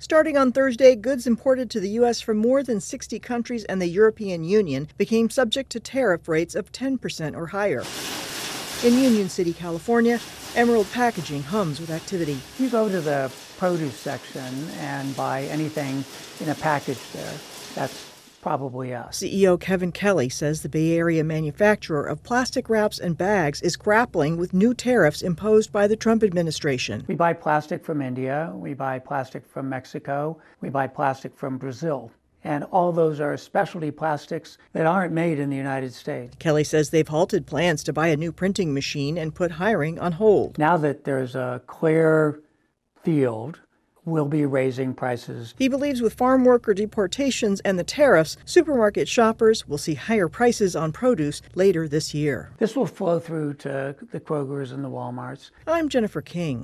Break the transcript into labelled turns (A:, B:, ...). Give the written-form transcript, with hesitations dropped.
A: Starting on Thursday, goods imported to the U.S. from more than 60 countries and the European Union became subject to tariff rates of 10% or higher. In Union City, California, Emerald Packaging hums with activity.
B: You go to the produce section and buy anything in a package there, that's probably us.
A: CEO Kevin Kelly says the Bay Area manufacturer of plastic wraps and bags is grappling with new tariffs imposed by the Trump administration.
B: We buy plastic from India, we buy plastic from Mexico, we buy plastic from Brazil. And all those are specialty plastics that aren't made in the United States.
A: Kelly says they've halted plans to buy a new printing machine and put hiring on hold.
B: Now that there's a clear field, we'll be raising prices.
A: He believes with farm worker deportations and the tariffs, supermarket shoppers will see higher prices on produce later this year.
B: This will flow through to the Krogers and the Walmarts.
A: I'm Jennifer King.